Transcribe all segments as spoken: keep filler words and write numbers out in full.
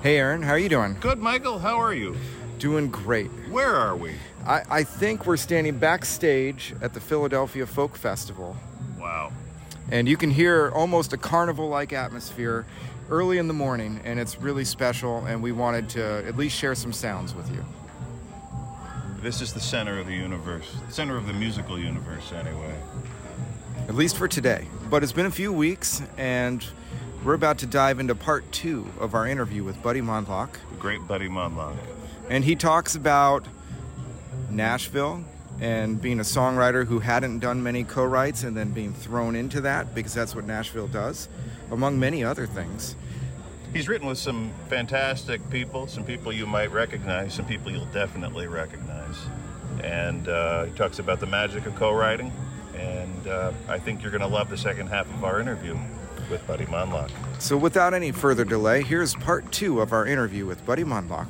Hey, Aaron, how are you doing? Good, Michael. How are you? Doing great. Where are we? I, I think we're standing backstage at the Philadelphia Folk Festival. Wow. And you can hear almost a carnival-like atmosphere early in the morning, and it's really special, and we wanted to at least share some sounds with you. This is the center of the universe. Center of the musical universe, anyway. At least for today. But it's been a few weeks, and we're about to dive into part two of our interview with Buddy Mondlock. The great Buddy Mondlock. And he talks about Nashville and being a songwriter who hadn't done many co-writes and then being thrown into that because that's what Nashville does, among many other things. He's written with some fantastic people, some people you might recognize, some people you'll definitely recognize. And uh, he talks about the magic of co-writing, and uh, I think you're going to love the second half of our interview with Buddy Mondlock. So without any further delay, here's part two of our interview with Buddy Mondlock.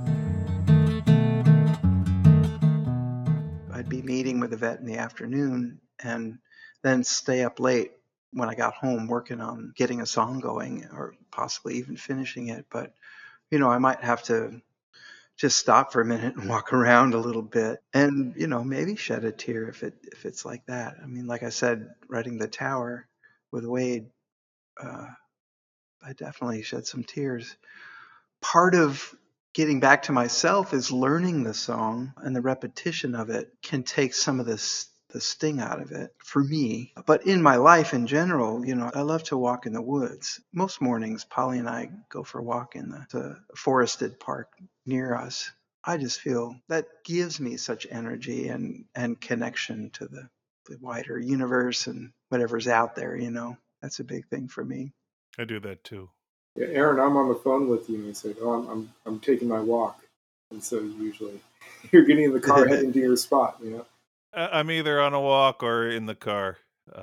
I'd be meeting with Yvette in the afternoon and then stay up late when I got home working on getting a song going or possibly even finishing it. But, you know, I might have to just stop for a minute and walk around a little bit and, you know, maybe shed a tear if it if it's like that. I mean, like I said, writing The Tower with Wade, uh, I definitely shed some tears. Part of getting back to myself is learning the song, and the repetition of it can take some of this the sting out of it for me. But in my life in general, you know, I love to walk in the woods. Most mornings, Polly and I go for a walk in the, the forested park near us. I just feel that gives me such energy and, and connection to the, the wider universe and whatever's out there, you know. That's a big thing for me. I do that too. Yeah, Aaron, I'm on the phone with you, and you said, "Oh, I'm I'm, I'm taking my walk," and so usually you're getting in the car heading to your spot, you know. I'm either on a walk or in the car. Um,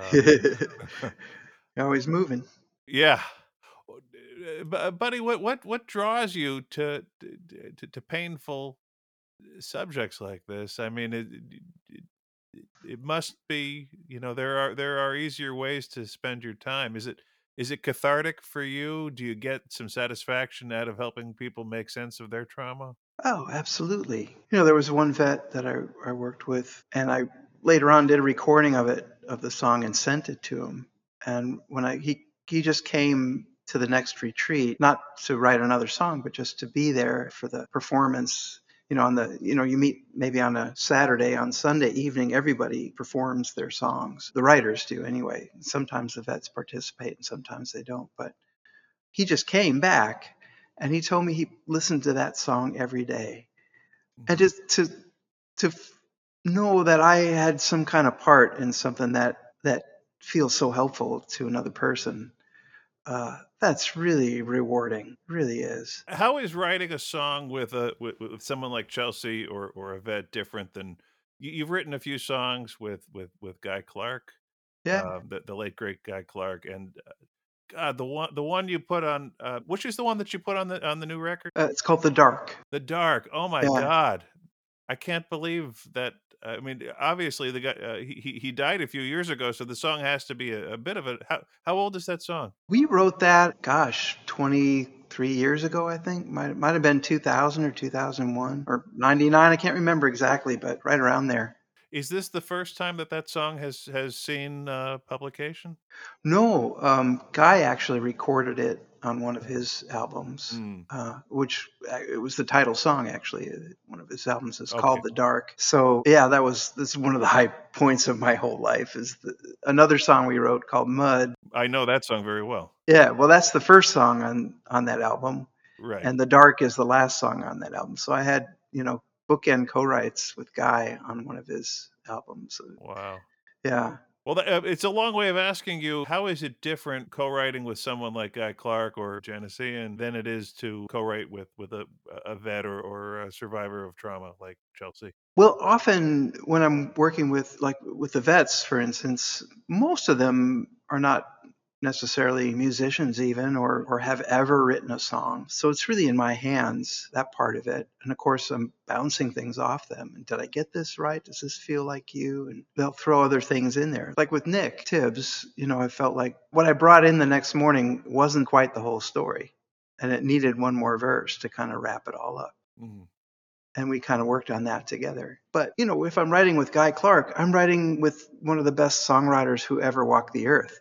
You're always moving. yeah, buddy. What what what draws you to to, to painful subjects like this? I mean, it, it it must be. You know, there are there are easier ways to spend your time. Is it? Is it cathartic for you? Do you get some satisfaction out of helping people make sense of their trauma? Oh, absolutely. You know, there was one vet that I, I worked with, and I later on did a recording of it, of the song, and sent it to him. And when I he he just came to the next retreat, not to write another song, but just to be there for the performance. You know, on the, you know, you meet maybe on a Saturday, on Sunday evening, everybody performs their songs. The writers do anyway. Sometimes the vets participate and sometimes they don't. But he just came back and he told me he listened to that song every day. And just to, to know that I had some kind of part in something that, that feels so helpful to another person. Uh, that's really rewarding, really is. How is writing a song with a with, with someone like Chelsea or or Yvette different than you, you've written a few songs with with with Guy Clark, Yeah. uh, the the late great Guy Clark, and uh, God, the one the one you put on, uh, which is the one that you put on the on the new record? Uh, it's called The Dark. The Dark. Oh my Yeah. God, I can't believe that. I mean, obviously the guy uh, he he died a few years ago, so the song has to be a, a bit of a. How how old is that song? We wrote that, gosh, twenty-three years ago, I think. Might might have been two thousand or two thousand one or ninety-nine. I can't remember exactly, but right around there. Is this the first time that that song has has seen uh, publication? No, um, Guy actually recorded it on one of his albums, Mm. uh, which uh, it was the title song, actually. Uh, One of his albums is Okay. called The Dark. So, yeah, that was this is one of the high points of my whole life is the, another song we wrote called Mud. I know that song very well. Yeah, well, that's the first song on, on that album. Right. And The Dark is the last song on that album. So I had, you know, bookend co-writes with Guy on one of his albums. Wow. Yeah. Well, that, uh, it's a long way of asking you, how is it different co-writing with someone like Guy Clark or Geneseo than it is to co-write with, with a, a vet or, or a survivor of trauma like Chelsea? Well, often when I'm working with, like with the vets, for instance, most of them are not necessarily musicians even or or have ever written a song. So it's really in my hands, that part of it. And of course, I'm bouncing things off them. And did I get this right? Does this feel like you? And they'll throw other things in there. Like with Nick Tibbs, you know, I felt like what I brought in the next morning wasn't quite the whole story. and it needed one more verse to kind of wrap it all up. Mm-hmm. And we kind of worked on that together. But, you know, if I'm writing with Guy Clark, I'm writing with one of the best songwriters who ever walked the earth.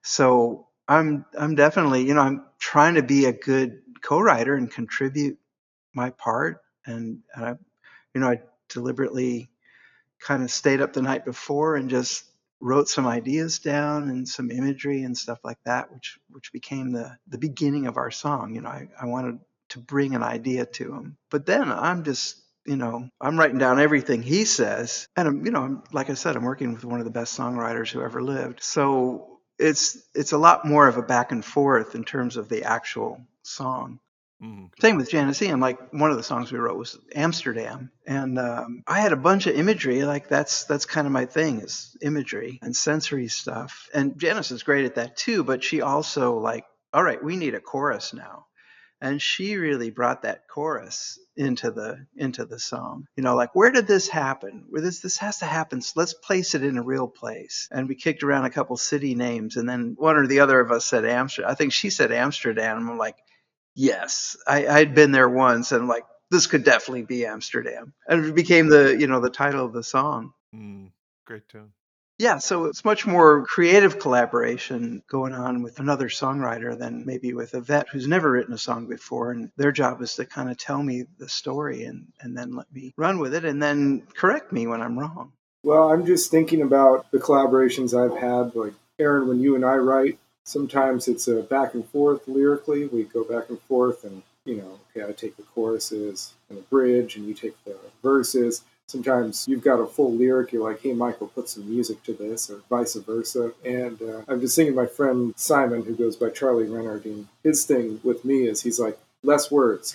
So I'm I'm definitely, you know, I'm trying to be a good co-writer and contribute my part. And, and I, you know, I deliberately kind of stayed up the night before and just wrote some ideas down and some imagery and stuff like that, which which became the the beginning of our song. You know, I, I wanted to bring an idea to him. But then I'm just, you know, I'm writing down everything he says. And, I'm, you know, I'm, like I said, I'm working with one of the best songwriters who ever lived. So it's it's a lot more of a back and forth in terms of the actual song. Mm-hmm. Same with Janisine. Like one of the songs we wrote was Amsterdam, and um, I had a bunch of imagery. Like that's that's kind of my thing, is imagery and sensory stuff. And Janice is great at that too. But she also like, all right, we need a chorus now, and she really brought that chorus into the into the song. You know, like where did this happen? Where this this has to happen. So let's place it in a real place. And we kicked around a couple city names, and then one or the other of us said Amsterdam. I think she said Amsterdam. And I'm like, yes, I, I'd been there once, and like this could definitely be Amsterdam, and it became the you know the title of the song. Mm, great tune. Yeah, so it's much more creative collaboration going on with another songwriter than maybe with a vet who's never written a song before, and their job is to kind of tell me the story and and then let me run with it and then correct me when I'm wrong. Well, I'm just thinking about the collaborations I've had. Like, Aaron, when you and I write, sometimes it's a back and forth lyrically. We go back and forth, and, you know, okay, I take the choruses and the bridge, and you take the verses. Sometimes you've got a full lyric. You're like, hey, Michael, put some music to this, or vice versa. And uh, I'm just thinking my friend Simon, who goes by Charlie Renardine, his thing with me is he's like, less words.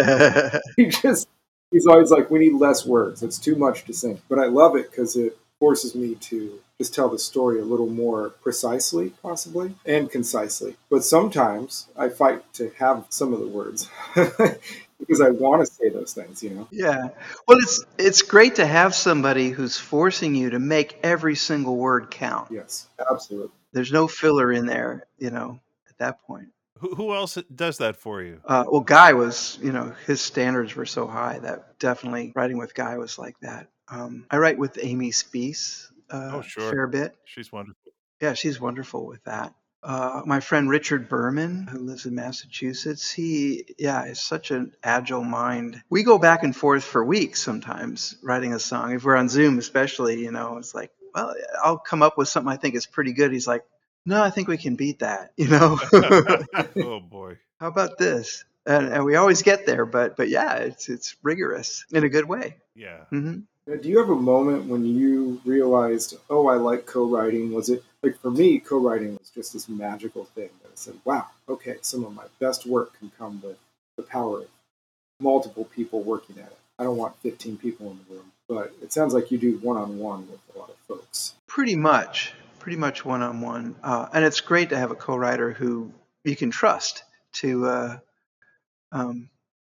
He just... He's always like, we need less words. It's too much to sing. But I love it because it forces me to just tell the story a little more precisely, possibly, and concisely. But sometimes I fight to have some of the words because I want to say those things, you know? Yeah. Well, it's it's great to have somebody who's forcing you to make every single word count. Yes, absolutely. There's no filler in there, you know, at that point. Who, who else does that for you? Uh, well, Guy was, you know, his standards were so high that definitely writing with Guy was like that. Um, I write with Amy Speece uh, Oh, a sure. fair bit. She's wonderful. Yeah, she's wonderful with that. Uh, my friend Richard Berman, who lives in Massachusetts, he, yeah, is such an agile mind. We go back and forth for weeks sometimes writing a song. If we're on Zoom, especially, you know, it's like, well, I'll come up with something I think is pretty good. He's like, no, I think we can beat that, you know? Oh, boy. How about this? And, and we always get there, but but yeah, it's it's rigorous in a good way. Yeah. Mm-hmm. Now, do you have a moment when you realized, oh, I like co-writing? Was it, like for me, co-writing was just this magical thing that I said, wow, okay, some of my best work can come with the power of multiple people working at it. I don't want fifteen people in the room, but it sounds like you do one-on-one with a lot of folks. Pretty much, pretty much one-on-one. Uh, and it's great to have a co-writer who you can trust to uh, um,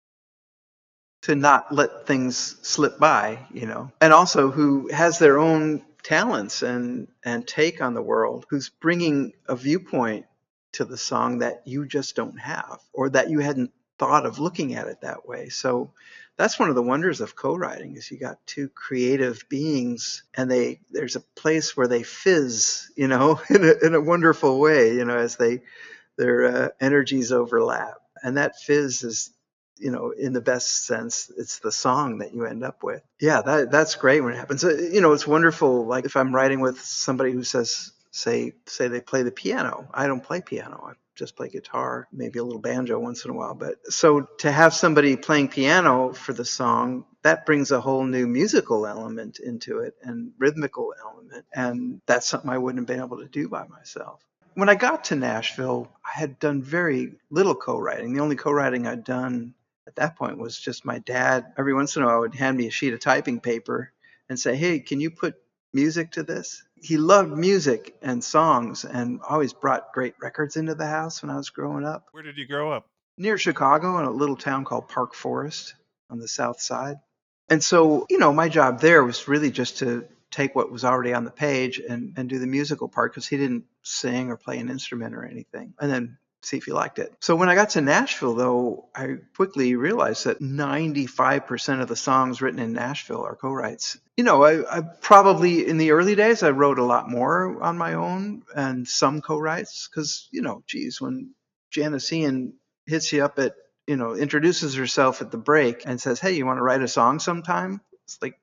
to not let things slip by, you know, and also who has their own talents and and take on the world, who's bringing a viewpoint to the song that you just don't have, or that you hadn't thought of looking at it that way. So that's one of the wonders of co-writing, is you got two creative beings, and they there's a place where they fizz, you know, in a, in a wonderful way, you know, as they their uh, energies overlap, and that fizz is, you know, in the best sense, it's the song that you end up with. Yeah, that that's great when it happens. Uh, You know, it's wonderful. Like if I'm writing with somebody who says, say, say they play the piano. I don't play piano. I just play guitar, maybe a little banjo once in a while. But so to have somebody playing piano for the song, that brings a whole new musical element into it and rhythmical element. And that's something I wouldn't have been able to do by myself. When I got to Nashville, I had done very little co-writing. The only co-writing I'd done at that point was just my dad. Every once in a while would hand me a sheet of typing paper and say, hey, can you put music to this? He loved music and songs and always brought great records into the house when I was growing up. Where did you grow up? Near Chicago, in a little town called Park Forest on the south side. And so, you know, my job there was really just to take what was already on the page and, and do the musical part, because he didn't sing or play an instrument or anything. And then see if you liked it. So when I got to Nashville, though, I quickly realized that ninety-five percent of the songs written in Nashville are co-writes. You know, I, I probably in the early days I wrote a lot more on my own and some co-writes because, you know, geez, when Janice Ian hits you up at, you know, introduces herself at the break and says, "Hey, you want to write a song sometime?" It's like,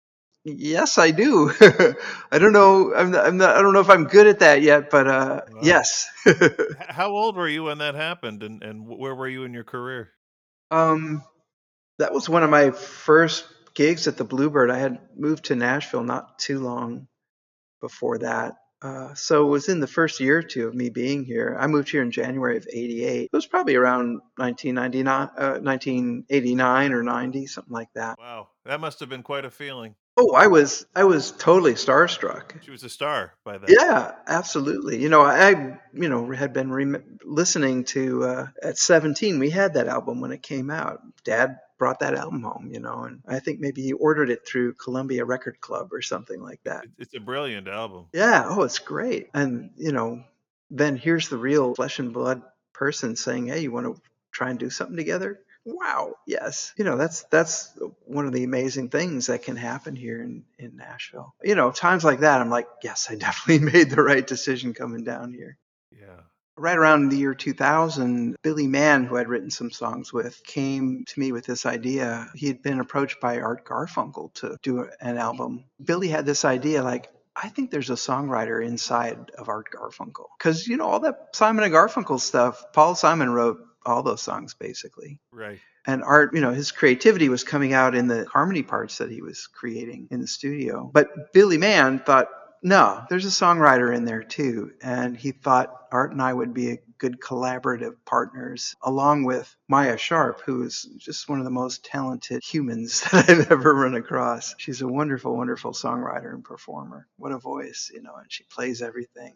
yes, I do. I don't know. I'm not, I'm not, I don't know if I'm good at that yet, but uh, Wow. yes. H- How old were you when that happened, and and wh- where were you in your career? um, that was one of my first gigs at the Bluebird. I had moved to Nashville not too long before that. Uh, so it was in the first year or two of me being here. I moved here in January of eighty-eight. It was probably around nineteen ninety-nine, uh, nineteen eighty-nine or ninety, something like that. Wow, that must have been quite a feeling. Oh, I was I was totally starstruck. She was a star by then. Yeah, absolutely. You know, I, you know, had been rem listening to, uh, at seventeen, we had that album when it came out. Dad brought that album home, you know, and I think maybe he ordered it through Columbia Record Club or something like that. It, it's a brilliant album. Yeah, oh, it's great. And, you know, then here's the real flesh and blood person saying, "Hey, you want to try and do something together?" Wow, yes. You know, that's that's one of the amazing things that can happen here in in Nashville. You know, times like that, I'm like, yes, I definitely made the right decision coming down here. Yeah. Right around the year two thousand, Billy Mann, who I'd written some songs with, came to me with this idea. He had been approached by Art Garfunkel to do an album. Billy had this idea like, I think there's a songwriter inside of Art Garfunkel. Because, you know, all that Simon and Garfunkel stuff, Paul Simon wrote all those songs basically. Right. And Art, you know, his creativity was coming out in the harmony parts that he was creating in the studio. But Billy Mann thought, no, there's a songwriter in there too. And he thought Art and I would be a good collaborative partners, along with Maya Sharp, who is just one of the most talented humans that I've ever run across. She's a wonderful, wonderful songwriter and performer. What a voice, you know, and she plays everything.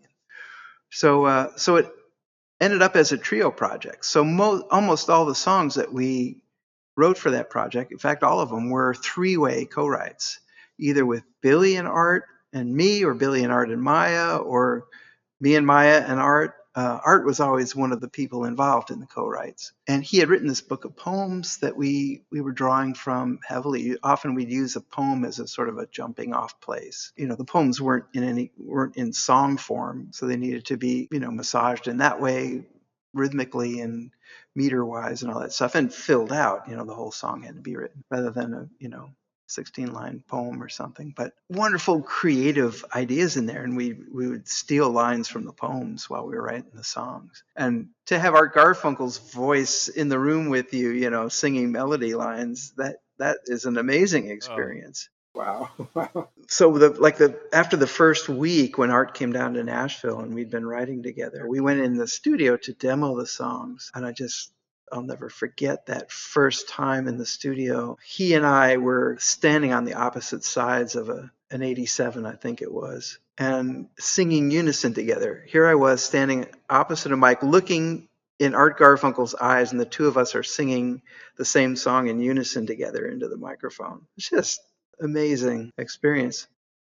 So, uh, so it ended up as a trio project. So mo- almost all the songs that we wrote for that project, in fact, all of them were three-way co-writes, either with Billy and Art and me, or Billy and Art and Maya, or me and Maya and Art. Uh, Art was always one of the people involved in the co-writes, and he had written this book of poems that we we were drawing from heavily. Often we'd use a poem as a sort of a jumping off place. You know, the poems weren't in any weren't in song form, so they needed to be, you know, massaged in that way, rhythmically and meter wise and all that stuff, and filled out. You know, the whole song had to be written rather than a, you know, sixteen line poem or something. But wonderful creative ideas in there, and we we would steal lines from the poems while we were writing the songs. And to have Art Garfunkel's voice in the room with you, you know, singing melody lines, that that is an amazing Oh, experience. Wow. Wow. So the like the after the first week when Art came down to Nashville and we'd been writing together, we went in the studio to demo the songs, and I just I'll never forget that first time in the studio. He and I were standing on the opposite sides of a an eighty-seven, I think it was, and singing unison together. Here I was standing opposite of Mike, looking in Art Garfunkel's eyes, and the two of us are singing the same song in unison together into the microphone. It's just amazing experience.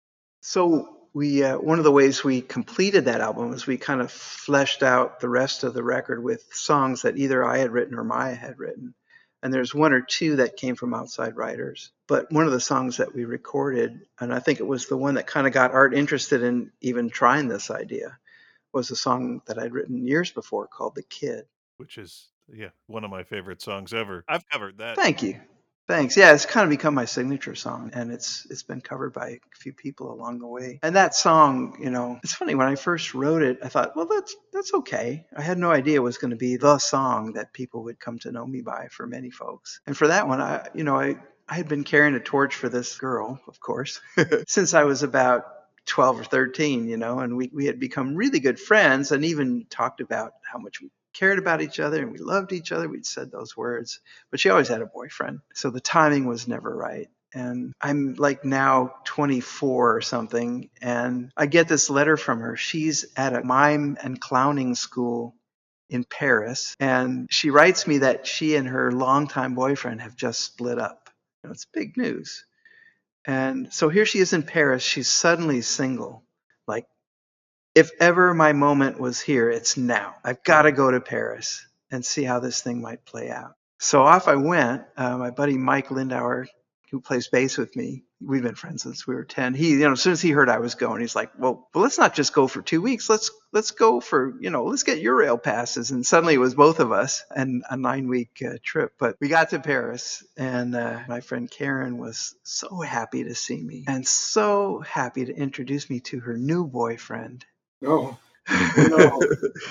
So we uh, one of the ways we completed that album is we kind of fleshed out the rest of the record with songs that either I had written or Maya had written. And there's one or two that came from outside writers. But one of the songs that we recorded, and I think it was the one that kind of got Art interested in even trying this idea, was a song that I'd written years before called The Kid. which is yeah one of my favorite songs ever. I've covered that. Thank you. Thanks. Yeah, it's kind of become my signature song, and it's it's been covered by a few people along the way. And that song, you know, it's funny, when I first wrote it, I thought, well, that's that's okay. I had no idea it was going to be the song that people would come to know me by for many folks. And for that one, I you know, I I had been carrying a torch for this girl, of course, since I was about twelve or thirteen, you know, and we we had become really good friends and even talked about how much we cared about each other and we loved each other. We'd said those words, but she always had a boyfriend. So the timing was never right. And I'm like now twenty-four or something. And I get this letter from her. She's at a mime and clowning school in Paris. And she writes me that she and her longtime boyfriend have just split up. You know, it's big news. And so here she is in Paris. She's suddenly single, like if ever my moment was here, it's now. I've got to go to Paris and see how this thing might play out. So off I went. Uh, my buddy Mike Lindauer, who plays bass with me, we've been friends since we were ten. He, you know, as soon as he heard I was going, he's like, well, well, let's not just go for two weeks. Let's let's go for, you know, let's get Eurail passes. And suddenly it was both of us and a nine week uh, trip. But we got to Paris, and uh, my friend Karen was so happy to see me and so happy to introduce me to her new boyfriend. No. No.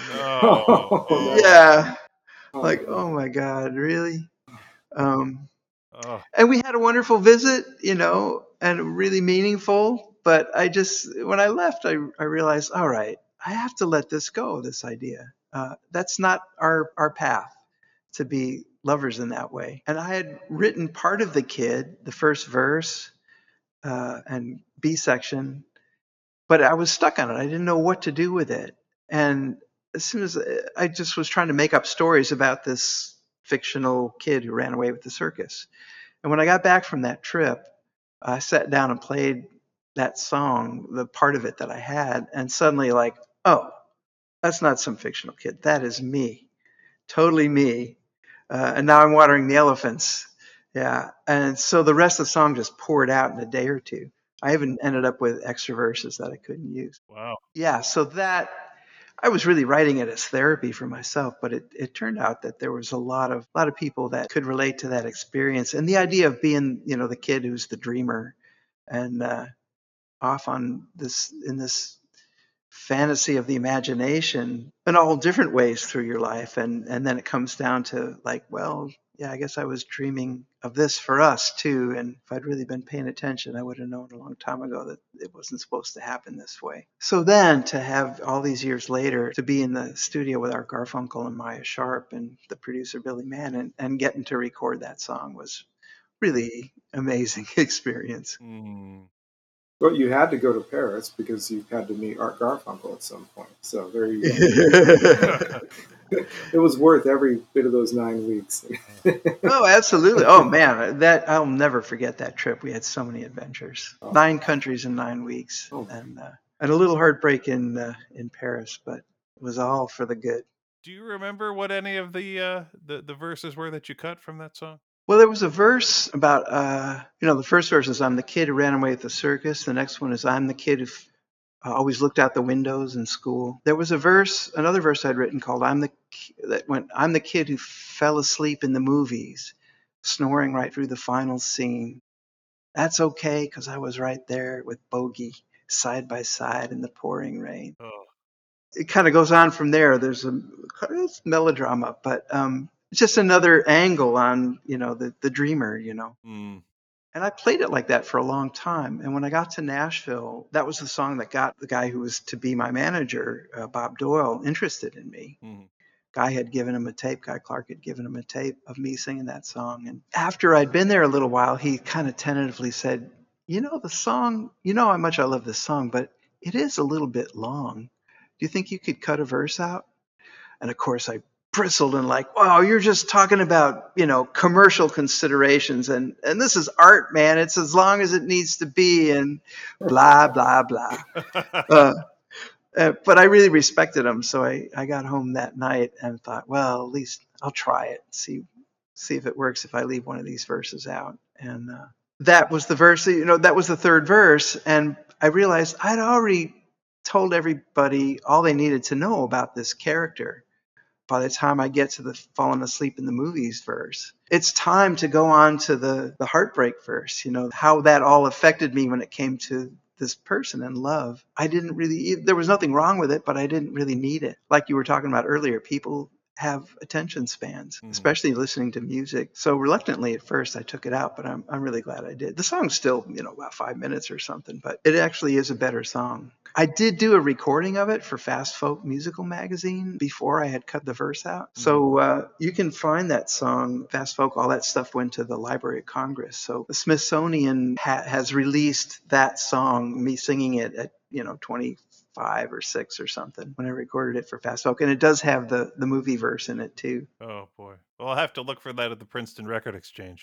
Oh, Yeah. no. Like, oh my God, really? Um, Oh. and we had a wonderful visit, you know, and really meaningful. But I just, when I left, I, I realized, all right, I have to let this go, this idea. Uh, that's not our, our path to be lovers in that way. And I had written part of The Kid, the first verse uh, and B section, but I was stuck on it. I didn't know what to do with it. And as soon as I just was trying to make up stories about this fictional kid who ran away with the circus. And when I got back from that trip, I sat down and played that song, the part of it that I had, and suddenly, like, oh, that's not some fictional kid. That is me, totally me. Uh, and now I'm watering the elephants. Yeah. And so the rest of the song just poured out in a day or two. I even ended up with extra verses that I couldn't use. Wow. Yeah. So that I was really writing it as therapy for myself, but it, it turned out that there was a lot of a lot of people that could relate to that experience, and the idea of being, you know, the kid who's the dreamer and uh, off on this in this fantasy of the imagination in all different ways through your life, and and then it comes down to like, well, yeah, I guess I was dreaming of this for us too, and if I'd really been paying attention, I would have known a long time ago that it wasn't supposed to happen this way. So then to have all these years later to be in the studio with Art Garfunkel and Maya Sharp and the producer Billy Mann, and, and getting to record that song was really amazing experience. Mm. Well, you had to go to Paris because you had to meet Art Garfunkel at some point. So there you go. It was worth every bit of those nine weeks. Oh, absolutely. Oh man, that I'll never forget that trip. We had so many adventures. Oh. Nine countries in nine weeks, Oh. and uh, and a little heartbreak in uh, in Paris, but it was all for the good. Do you remember what any of the uh, the the verses were that you cut from that song? Well, there was a verse about, uh, you know, the first verse is I'm the kid who ran away with the circus. The next one is I'm the kid who f- uh, always looked out the windows in school. There was a verse, another verse I'd written called I'm the ki- that went I'm the kid who fell asleep in the movies, snoring right through the final scene. That's okay because I was right there with Bogey side by side in the pouring rain. Oh. It kind of goes on from there. There's a it's melodrama, but um, it's just another angle on, you know, the the dreamer, you know. Mm. And I played it like that for a long time. And when I got to Nashville, that was the song that got the guy who was to be my manager, uh, Bob Doyle, interested in me. Mm. Guy had given him a tape, Guy Clark had given him a tape of me singing that song. And after I'd been there a little while, he kind of tentatively said, you know, the song, you know how much I love this song, but it is a little bit long. Do you think you could cut a verse out? And of course, I bristled and like, wow, you're just talking about, you know, commercial considerations. And, and this is art, man. It's as long as it needs to be and blah, blah, blah. Uh, uh, but I really respected him. So I, I got home that night and thought, well, at least I'll try it, see, see if it works if I leave one of these verses out. And uh, that was the verse, you know, that was the third verse. And I realized I'd already told everybody all they needed to know about this character by the time I get to the falling asleep in the movies verse. It's time to go on to the, the heartbreak verse, you know, how that all affected me when it came to this person and love. I didn't really, there was nothing wrong with it, but I didn't really need it. Like you were talking about earlier, people have attention spans, Mhm. especially listening to music. So reluctantly at first I took it out, but I'm I'm really glad I did. The song's still, you know, about five minutes or something, but it actually is a better song. I did do a recording of it for Fast Folk Musical Magazine before I had cut the verse out. So uh, you can find that song, Fast Folk, all that stuff went to the Library of Congress. So the Smithsonian ha- has released that song, me singing it at, you know, twenty-five or six or something when I recorded it for Fast Folk. And it does have the, the movie verse in it too. Oh boy. Well, I'll have to look for that at the Princeton Record Exchange.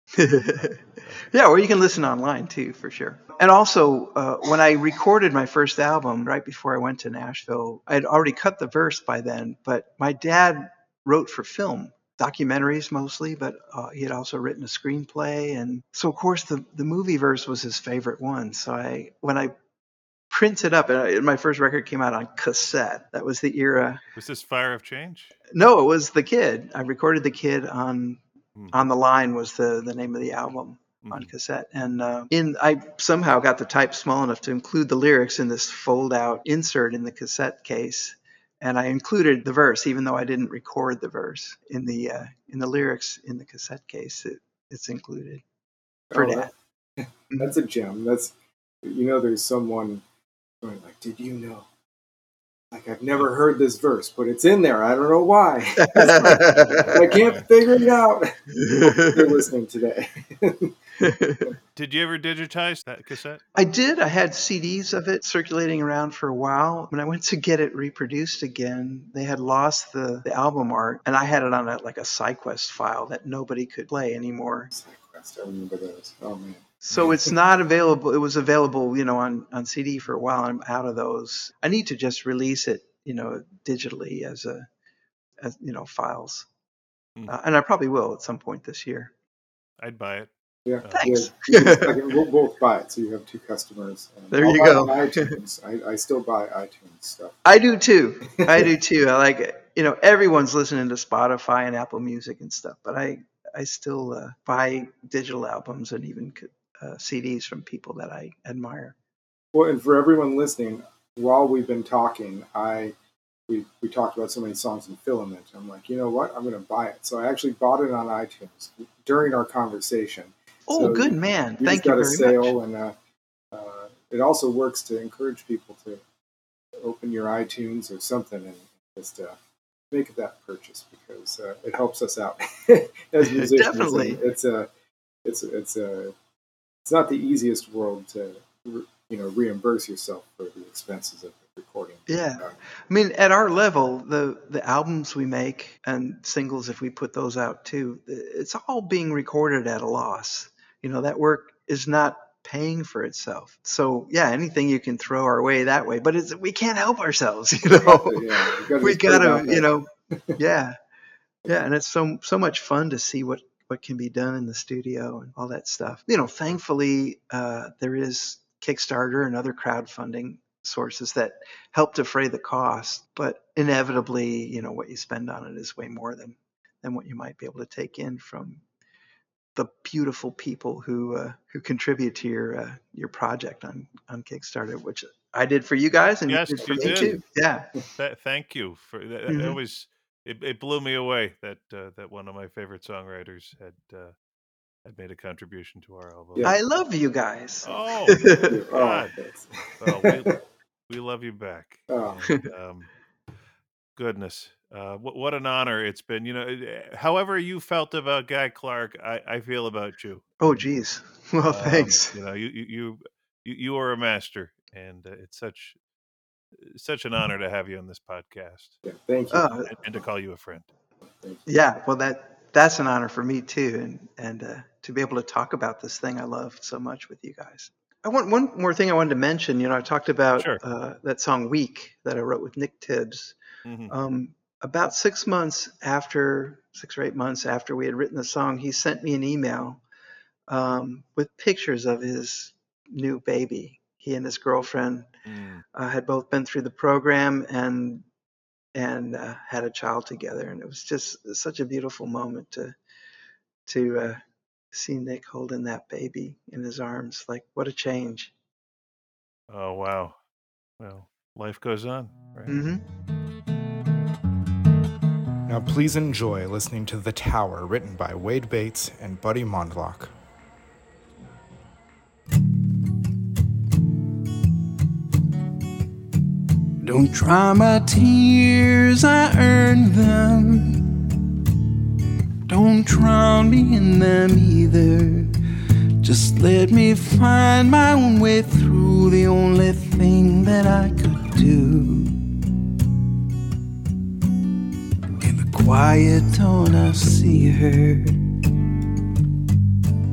Yeah, or you can listen online too, for sure. And also, uh, when I recorded my first album right before I went to Nashville, I'd already cut the verse by then, but my dad wrote for film, documentaries mostly, but uh, he had also written a screenplay. And so, of course, the, the movie verse was his favorite one. So I, when I printed up, and I, my first record came out on cassette. That was the era. Was this Fire of Change? No, it was The Kid. I recorded The Kid on Mhm. On the Line was the, the name of the album on Mhm. cassette. And uh, in I somehow got the type small enough to include the lyrics in this fold-out insert in the cassette case. And I included the verse, even though I didn't record the verse in the uh, in the lyrics in the cassette case. It, it's included for Oh, Dad. that, that's a gem. That's, you know, there's someone going like, did you know? Like, I've never heard this verse, but it's in there. I don't know why. I can't figure it out. You're listening today. Did you ever digitize that cassette? I did. I had C Ds of it circulating around for a while. When I went to get it reproduced again, they had lost the, the album art, and I had it on a, like a SideQuest file that nobody could play anymore. SideQuest, I remember those. Oh, man. So it's not available. It was available, you know, on, on C D for a while. I'm out of those. I need to just release it, you know, digitally as a, as you know, files, Mm. uh, and I probably will at some point this year. I'd buy it. Yeah, Uh, Thanks. yeah. I can, we'll both buy it, so you have two customers. And There I'll you buy go. it on iTunes. I, I still buy iTunes stuff. I do too. I do too. I like it. You know, everyone's listening to Spotify and Apple Music and stuff, but I, I still uh, buy digital albums and even uh, C Ds from people that I admire. Well, and for everyone listening, while we've been talking, I we we talked about so many songs in Filament. I'm like, you know what? I'm going to buy it. So I actually bought it on iTunes during our conversation. Oh, So good man. We Thank just got you a very sale, much. and uh, uh, it also works to encourage people to open your iTunes or something and just uh, make that purchase, because uh, it helps us out as musicians. Definitely. And it's a it's it's a it's not the easiest world to you know reimburse yourself for the expenses of recording. Yeah. Uh, I mean, at our level, the, the albums we make and singles, if we put those out too, it's all being recorded at a loss. You know, that work is not paying for itself. So yeah, anything you can throw our way that way, but it's, we can't help ourselves, you know, yeah, you gotta we just put it out gotta, there. you know, yeah. Yeah. And it's so, so much fun to see what, what can be done in the studio and all that stuff. You know, thankfully, uh, there is Kickstarter and other crowdfunding sources that help defray the cost, but inevitably, you know, what you spend on it is way more than than what you might be able to take in from the beautiful people who uh, who contribute to your uh, your project on on Kickstarter, which I did for you guys and Yes, you did for you me did. too. Yeah. Th- thank you for that. That Mhm. always it, it blew me away that uh, that one of my favorite songwriters had uh, had made a contribution to our album. Yeah. I love you guys. Oh Oh, God! thanks. Well, we we love you back. Oh. And, um, goodness, uh, what what an honor it's been. You know, eh, however you felt about Guy Clark, I, I feel about you. Oh, geez. Well, Um, thanks. you know, you you you you, you are a master, and uh, it's such such an honor to have you on this podcast Yeah, thank you. Uh, and, and to call you a friend. Thank you. yeah. Well, that that's an honor for me too, and and uh, to be able to talk about this thing I love so much with you guys. I want one more thing I wanted to mention. You know, I talked about Sure. uh, that song "Weak" that I wrote with Nick Tibbs. Mhm. Um, about six months after, six or eight months after we had written the song, he sent me an email um, with pictures of his new baby. He and his girlfriend Mm. uh, had both been through the program and and uh, had a child together, and it was just such a beautiful moment to to uh, see Nick holding that baby in his arms. Like, what a change. Oh wow. Well, life goes on, right? Hmm. Now please enjoy listening to The Tower, written by Wade Bates and Buddy Mondlock. Don't dry my tears, I earned them. Don't drown me in them either. Just let me find my own way through, the only thing that I could do. In the quiet dawn I see her,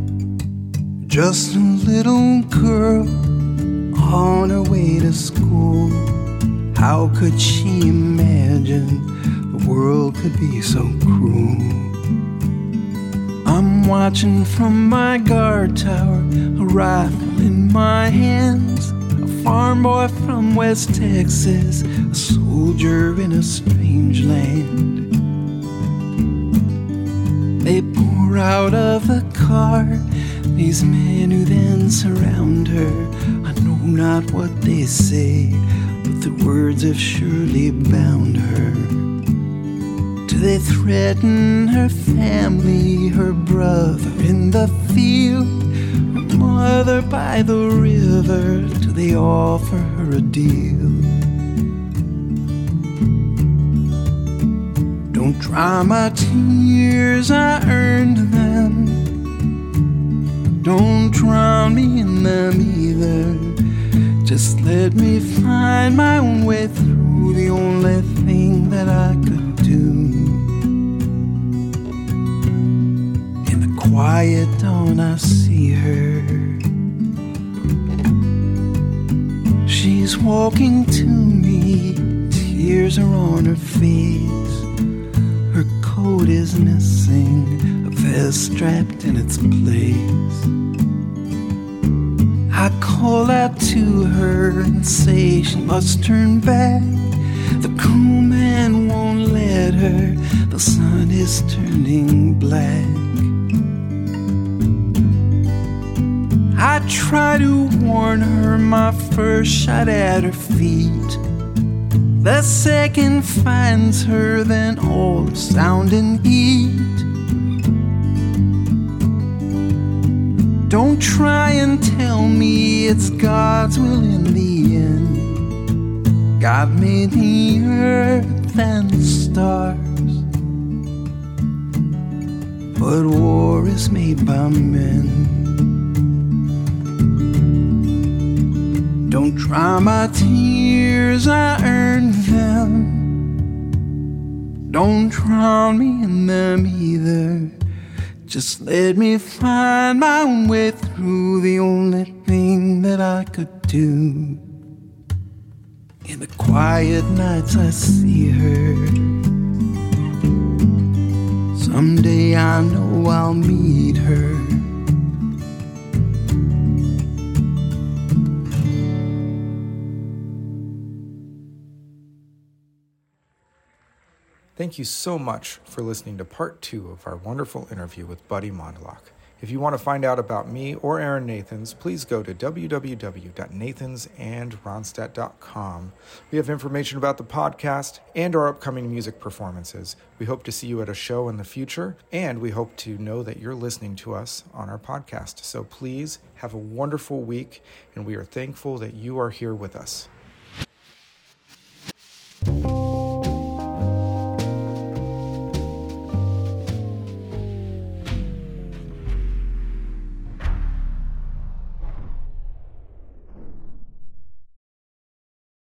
just a little girl on her way to school. How could she imagine the world could be so cruel? I'm watching from my guard tower, a rifle in my hands, a farm boy from West Texas, a soldier in a strange land. They pour out of the car, these men who then surround her. I know not what they say, but the words have surely bound her. Do they threaten her family, her brother in the field, her mother by the river? Do they offer her a deal? Don't dry my tears, I earned them. Don't drown me in them either. Just let me find my own way through, the only thing that I could do. In the quiet dawn I see her. She's walking to me, tears are on her face. Her coat is missing, a vest strapped in its place. I call out to her and say she must turn back. The crewman won't let her, the sun is turning black. I try to warn her, my first shot at her feet. The second finds her, then all the sound and heat. Don't try and tell me it's God's will in the end. God made the earth and the stars, but war is made by men. Don't dry my tears, I earned them. Don't drown me in them either. Just let me find my own way through, the only thing that I could do. In the quiet nights I see her. Someday I know I'll meet her. Thank you so much for listening to part two of our wonderful interview with Buddy Mondolak. If you want to find out about me or Aaron Nathans, please go to w w w dot nathans and ronstadt dot com. We have information about the podcast and our upcoming music performances. We hope to see you at a show in the future, and we hope to know that you're listening to us on our podcast. So please have a wonderful week, and we are thankful that you are here with us.